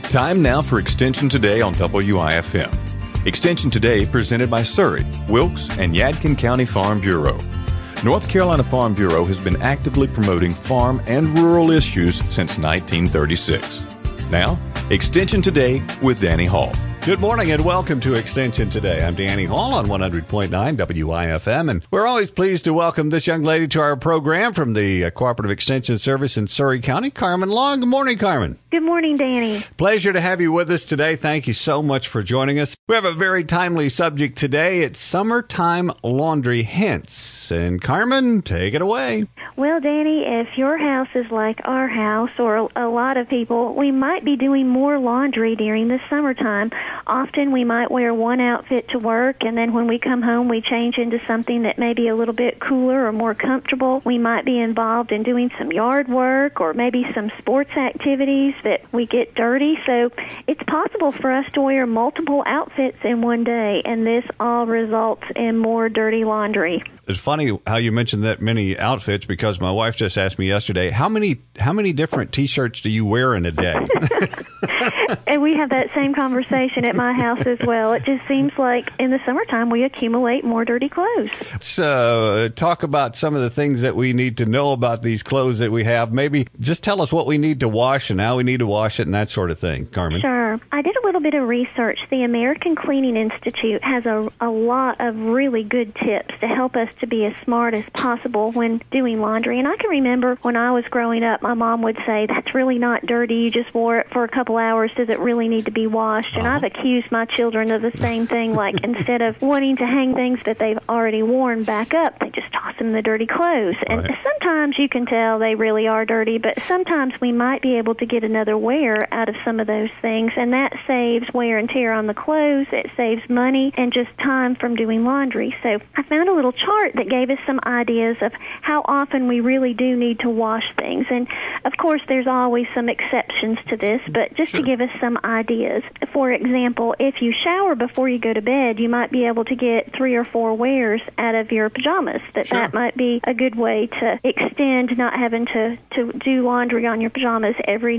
Time now for Extension Today on WIFM. Extension Today presented by Surrey, Wilkes, and Yadkin County Farm Bureau. North Carolina Farm Bureau has been actively promoting farm and rural issues since 1936. Now, Extension Today with Danny Hall. Good morning and welcome to Extension Today. I'm Danny Hall on 100.9 WIFM, and we're always pleased to welcome this young lady to our program from the Cooperative Extension Service in Surrey County, Carmen Long. Good morning, Carmen. Good morning, Danny. Pleasure to have you with us today. Thank you so much for joining us. We have a very timely subject today. It's summertime laundry hints. And Carmen, take it away. Well, Danny, if your house is like our house or a lot of people, we might be doing more laundry during the summertime. Often we might wear one outfit to work, and then when we come home, we change into something that may be a little bit cooler or more comfortable. We might be involved in doing some yard work or maybe some sports activities that we get dirty. So it's possible for us to wear multiple outfits in one day, and this all results in more dirty laundry. It's funny how you mentioned that many outfits, because my wife just asked me yesterday, how many different T-shirts do you wear in a day? And we have that same conversation at my house as well. It just seems like in the summertime we accumulate more dirty clothes. So talk about some of the things that we need to know about these clothes that we have. Maybe just tell us what we need to wash and how we need to wash it and that sort of thing, Carmen. Sure. I did a little bit of research. The American Cleaning Institute has a lot of really good tips to help us to be as smart as possible when doing laundry. And I can remember when I was growing up, my mom would say, that's really not dirty. You just wore it for a couple hours. Does it really need to be washed? And I've accused my children of the same thing. Like, instead of wanting to hang things that they've already worn back up, they just toss them in the dirty clothes. And sometimes you can tell they really are dirty, but sometimes we might be able to get another wear out of some of those things. And that saves wear and tear on the clothes. It saves money and just time from doing laundry. So I found a little chart that gave us some ideas of how often we really do need to wash things. And of course, there's always some exceptions to this, but just to give us some ideas. For example, if you shower before you go to bed, you might be able to get 3 or 4 wears out of your pajamas. That might be a good way to extend not having to do laundry on your pajamas every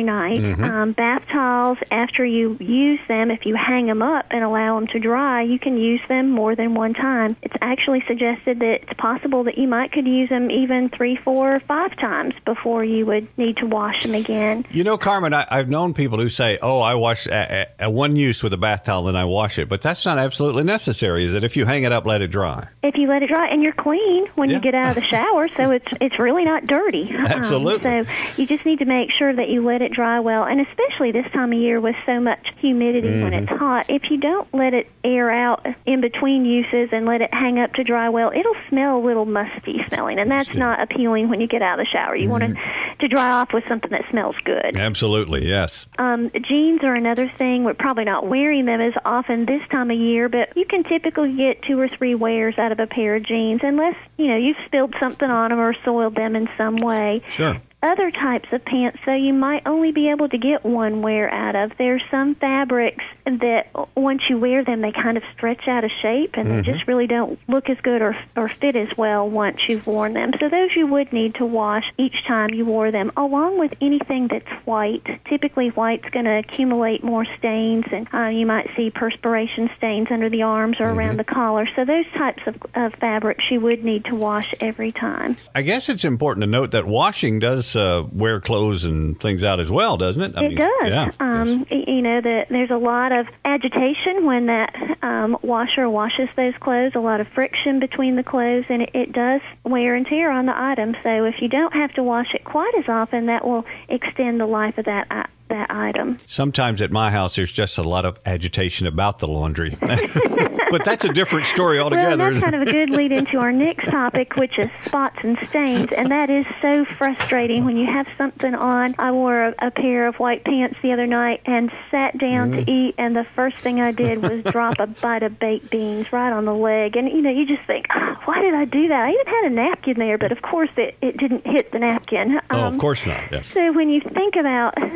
night. Bath towels, after you use them, if you hang them up and allow them to dry, you can use them more than one time. It's actually suggested that it's possible that you could use them even 3, 4, or 5 times before you would need to wash them again. You know, Carmen, I've known people who say, I wash one use with a bath towel, then I wash it. But that's not absolutely necessary, is it? If you hang it up, let it dry. If you let it dry, and you're clean when you get out of the shower, so it's really not dirty. Absolutely. So you just need to make sure that you let it dry well, and especially this time of year with so much humidity when it's hot, if you don't let it air out in between uses and let it hang up to dry well, it'll smell a little musty smelling, and that's not appealing when you get out of the shower. You want to dry off with something that smells good. Absolutely, yes. Jeans are another thing. We're probably not wearing them as often this time of year, but you can typically get 2 or 3 wears out of a pair of jeans unless, you've spilled something on them or soiled them in some way. Sure. Other types of pants, though, you might only be able to get one wear out of. There's some fabrics that once you wear them, they kind of stretch out of shape, and they just really don't look as good or fit as well once you've worn them. So those you would need to wash each time you wore them, along with anything that's white. Typically, white's going to accumulate more stains, and you might see perspiration stains under the arms or around the collar. So those types of fabrics you would need to wash every time. I guess it's important to note that washing does wear clothes and things out as well, doesn't it? It does. Yeah. That there's a lot of agitation when that washer washes those clothes, a lot of friction between the clothes, and it does wear and tear on the item. So if you don't have to wash it quite as often, that will extend the life of that item. Sometimes at my house, there's just a lot of agitation about the laundry. But that's a different story altogether. Well, that's kind of a good lead into our next topic, which is spots and stains, and that is so frustrating when you have something on. I wore a pair of white pants the other night and sat down to eat, and the first thing I did was drop a bite of baked beans right on the leg. And, you just think, why did I do that? I even had a napkin there, but of course it didn't hit the napkin. Of course not. Yeah. So when you think about spots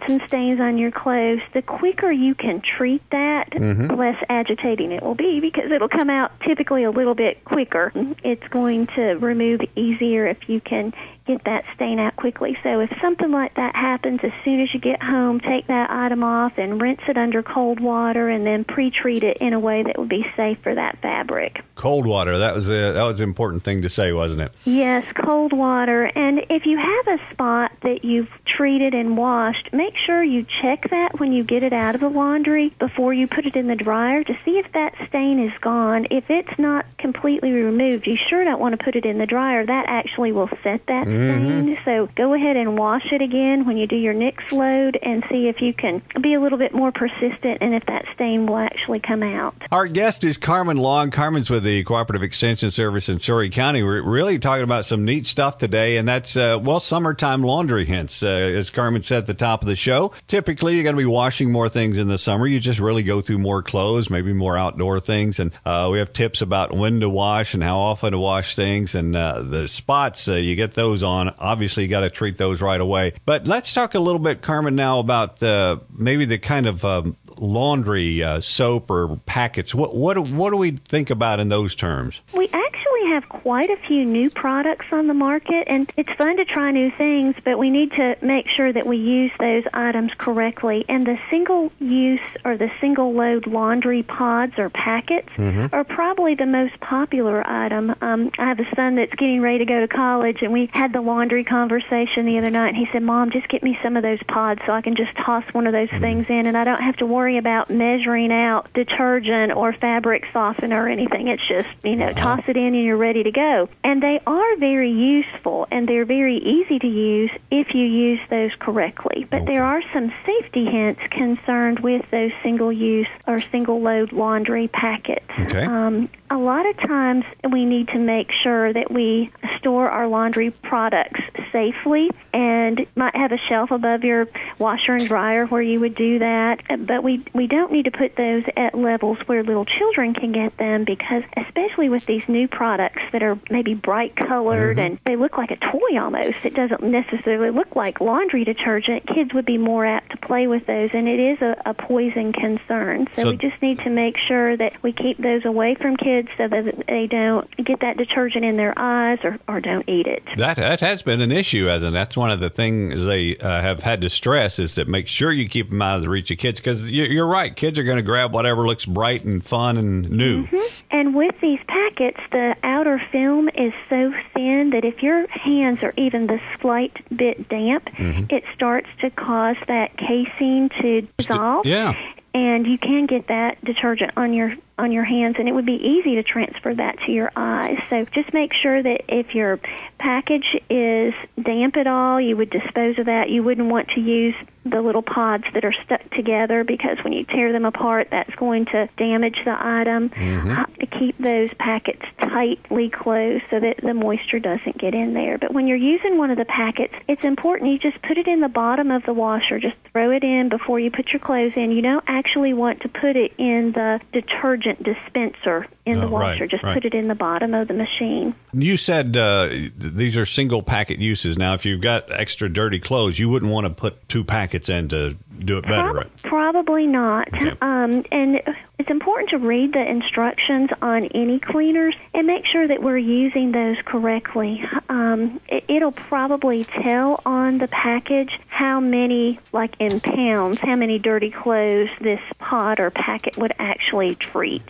spots and stains on your clothes, the quicker you can treat that, the less agitating it will be, because it'll come out typically a little bit quicker. It's going to remove easier if you can get that stain out quickly. So if something like that happens, as soon as you get home, take that item off and rinse it under cold water, and then pre-treat it in a way that would be safe for that fabric. Cold water, that was an important thing to say, wasn't it? Yes, cold water. And if you have a spot that you've treated and washed, make sure you check that when you get it out of the laundry before you put it in the dryer to see if that stain is gone. If it's not completely removed, you sure don't want to put it in the dryer. That actually will set that stain. So go ahead and wash it again when you do your next load and see if you can be a little bit more persistent and if that stain will actually come out. Our guest is Carmen Long. Carmen's with the Cooperative Extension Service in Surry County. We're really talking about some neat stuff today, and that's, summertime laundry hints. As Carmen said at the top of the show, typically you're going to be washing more things in the summer. You just really go through more clothes, maybe more outdoor things, and we have tips about when to wash and how often to wash things, and the spots, you get those on. Obviously, you got to treat those right away. But let's talk a little bit, Carmen, now about maybe the kind of laundry soap or packets. What do we think about in those terms? We actually have quite a few new products on the market, and it's fun to try new things, but we need to make sure that we use those items correctly. And the single-use or the single-load laundry pods or packets are probably the most popular item. I have a son that's getting ready to go to college, and we had the laundry conversation the other night, and he said, "Mom, just get me some of those pods so I can just toss one of those things in, and I don't have to worry about measuring out detergent or fabric softener or anything. It's just, toss it in and you're ready to go." And they are very useful, and they're very easy to use if you use those correctly. But there are some safety hints concerned with those single-use or single-load laundry packets. Okay. A lot of times we need to make sure that we store our laundry products safely, and might have a shelf above your washer and dryer where you would do that. But we don't need to put those at levels where little children can get them, because especially with these new products that are maybe bright colored and they look like a toy almost, it doesn't necessarily look like laundry detergent, kids would be more apt to play with those, and it is a poison concern. So we just need to make sure that we keep those away from kids so that they don't get that detergent in their eyes or don't eat it. That has been an issue, hasn't it? That's one of the things they have had to stress, is that make sure you keep them out of the reach of kids, because you're right, kids are going to grab whatever looks bright and fun and new. And with these packets, the outer film is so thin that if your hands are even the slight bit damp, it starts to cause that casing to dissolve. And you can get that detergent on your hands, and it would be easy to transfer that to your eyes. So just make sure that if your package is damp at all, you would dispose of that. You wouldn't want to use the little pods that are stuck together, because when you tear them apart, that's going to damage the item. To keep those packets tightly closed so that the moisture doesn't get in there. But when you're using one of the packets, it's important you just put it in the bottom of the washer. Just throw it in before you put your clothes in. You don't actually want to put it in the detergent dispenser in the washer. Just put it in the bottom of the machine. You said these are single packet uses. Now, if you've got extra dirty clothes, you wouldn't want to put two packets in to do it better, right? Probably not. Okay. And it's important to read the instructions on any cleaners and make sure that we're using those correctly. It'll probably tell on the package how many, like in pounds, how many dirty clothes this pod or packet would actually treat.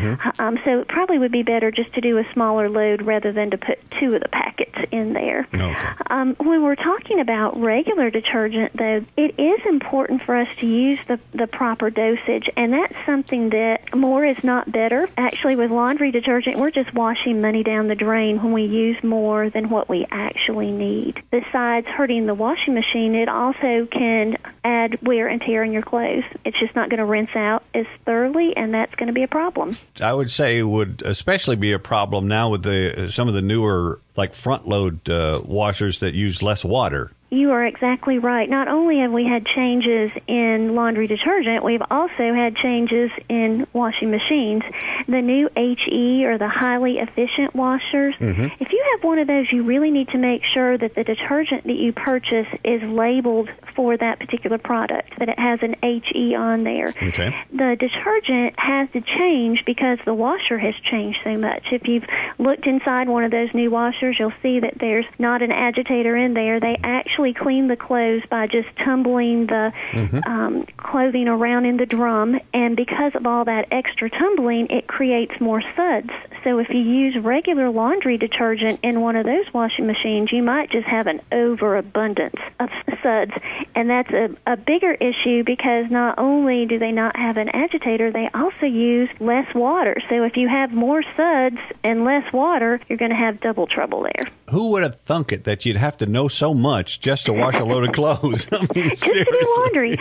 So it probably would be better just to do a smaller load rather than to put two of the packets in there. When we're talking about regular detergent, though, it is important for us to use the proper dosage, and that's something that more is not better. Actually, with laundry detergent, we're just washing money down the drain when we use more than what we actually need. Besides hurting the washing machine, it also can add wear and tear in your clothes. It's just not going to rinse out as thoroughly, and that's going to be a problem. I would say it would especially be a problem now with some of the newer, like front load washers that use less water. You are exactly right. Not only have we had changes in laundry detergent, we've also had changes in washing machines. The new HE, or the highly efficient washers, if you have one of those, you really need to make sure that the detergent that you purchase is labeled for that particular product, that it has an HE on there. Okay. The detergent has to change because the washer has changed so much. If you've looked inside one of those new washers, you'll see that there's not an agitator in there. They actually clean the clothes by just tumbling the clothing around in the drum, and because of all that extra tumbling, it creates more suds. So if you use regular laundry detergent in one of those washing machines, you might just have an overabundance of suds, and that's a bigger issue because not only do they not have an agitator, they also use less water. So if you have more suds and less water, you're going to have double trouble there. Who would have thunk it that you'd have to know so much just to wash a load of clothes? I mean, just to do laundry.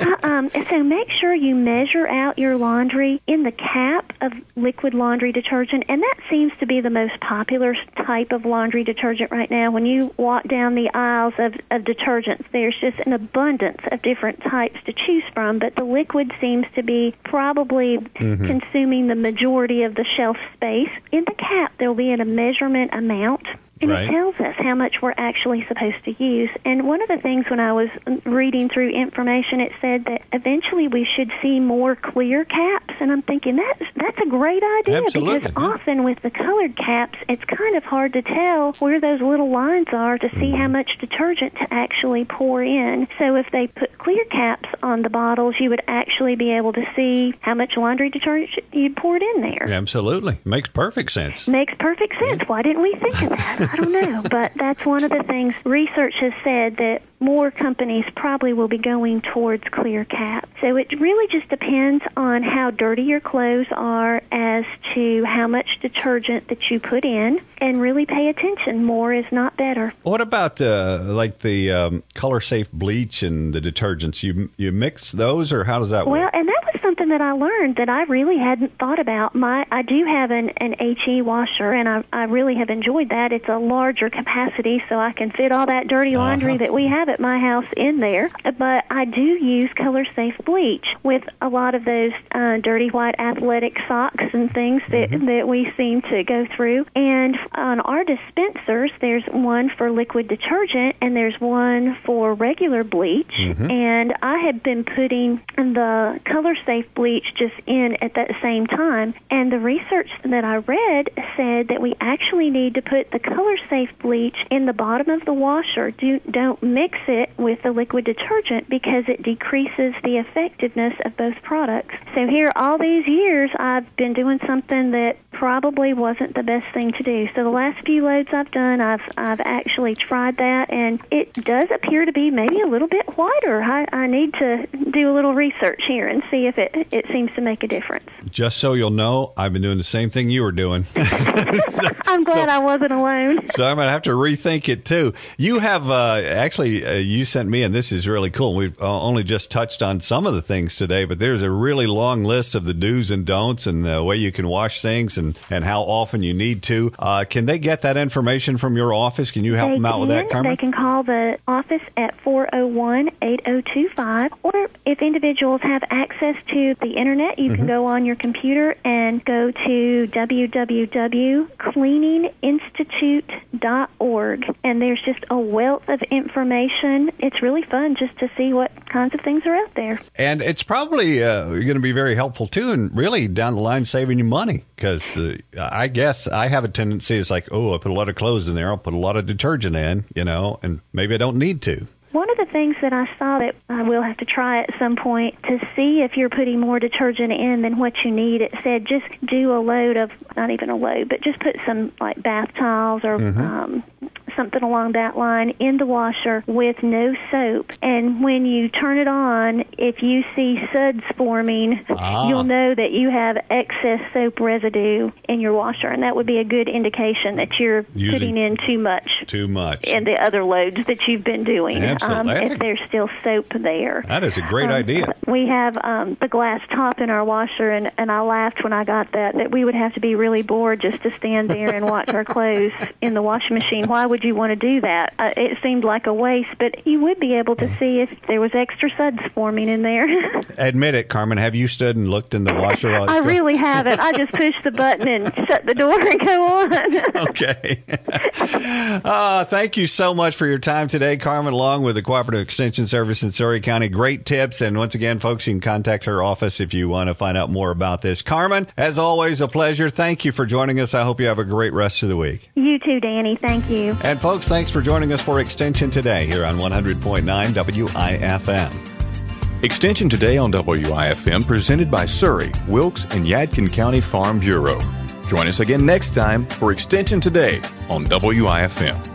So make sure you measure out your laundry in the cap of liquid laundry detergent, and that seems to be the most popular type of laundry detergent right now. When you walk down the aisles of detergents, there's just an abundance of different types to choose from, but the liquid seems to be probably consuming the majority of the shelf space. In the cap, there will be a measurement amount, and it tells us how much we're actually supposed to use. And one of the things when I was reading through information, it said that eventually we should see more clear caps. And I'm thinking that's a great idea. Absolutely. Because often with the colored caps, it's kind of hard to tell where those little lines are to see how much detergent to actually pour in. So if they put clear caps on the bottles, you would actually be able to see how much laundry detergent you'd poured in there. Absolutely. Makes perfect sense. Makes perfect sense. Why didn't we think of that? I don't know, but that's one of the things research has said, that more companies probably will be going towards clear caps. So it really just depends on how dirty your clothes are as to how much detergent that you put in, and really pay attention. More is not better. What about the color safe bleach and the detergents? You mix those, or how does that work? Well, and that was something that I learned that I really hadn't thought about. I do have an HE washer, and I really have enjoyed that. It's a larger capacity, so I can fit all that dirty laundry that we have at my house in there. But I do use color safe bleach with a lot of those dirty white athletic socks and things that we seem to go through. And on our dispensers, there's one for liquid detergent and there's one for regular bleach. And I have been putting the color safe bleach just in at that same time. And the research that I read said that we actually need to put the color safe bleach in the bottom of the washer. Don't mix it with the liquid detergent because it decreases the effectiveness of both products. So here, all these years, I've been doing something that probably wasn't the best thing to do. So the last few loads I've done, I've actually tried that, and it does appear to be maybe a little bit whiter. I need to do a little research here and see if it seems to make a difference. Just so you'll know, I've been doing the same thing you were doing. I'm glad I wasn't alone. So I'm going to have to rethink it, too. You have, you sent me, and this is really cool. We've only just touched on some of the things today, but there's a really long list of the do's and don'ts and the way you can wash things and how often you need to. Can they get that information from your office? Can you help them out with that, Carmen? They can call the office at 401-8025, or if individuals have access to the Internet, you can go on your computer and go to www.cleaninginstitute.org, and there's just a wealth of information. It's really fun just to see what kinds of things are out there. And it's probably going to be very helpful, too, and really down the line saving you money, because I guess I have a tendency, it's like, I put a lot of clothes in there, I'll put a lot of detergent in, and maybe I don't need to. One of the things that I saw that I will have to try at some point to see if you're putting more detergent in than what you need, it said just do a load of, not even a load, but just put some like bath towels or something along that line in the washer with no soap. And when you turn it on, if you see suds forming, you'll know that you have excess soap residue in your washer. And that would be a good indication that you're putting in too much in the other loads that you've been doing. If there's still soap there. That is a great idea. We have the glass top in our washer, and I laughed when I got that we would have to be really bored just to stand there and watch our clothes in the washing machine. Why would would you want to do that? It seemed like a waste, but you would be able to see if there was extra suds forming in there. Admit it, Carmen. Have you stood and looked in the washer? I really haven't. I just push the button and shut the door and go on. Okay. Thank you so much for your time today, Carmen Long with the Cooperative Extension Service in Surry County. Great tips. And once again, folks, you can contact her office if you want to find out more about this. Carmen, as always, a pleasure. Thank you for joining us. I hope you have a great rest of the week. You too, Danny. Thank you. And folks, thanks for joining us for Extension Today here on 100.9 WIFM. Extension Today on WIFM presented by Surry, Wilkes, and Yadkin County Farm Bureau. Join us again next time for Extension Today on WIFM.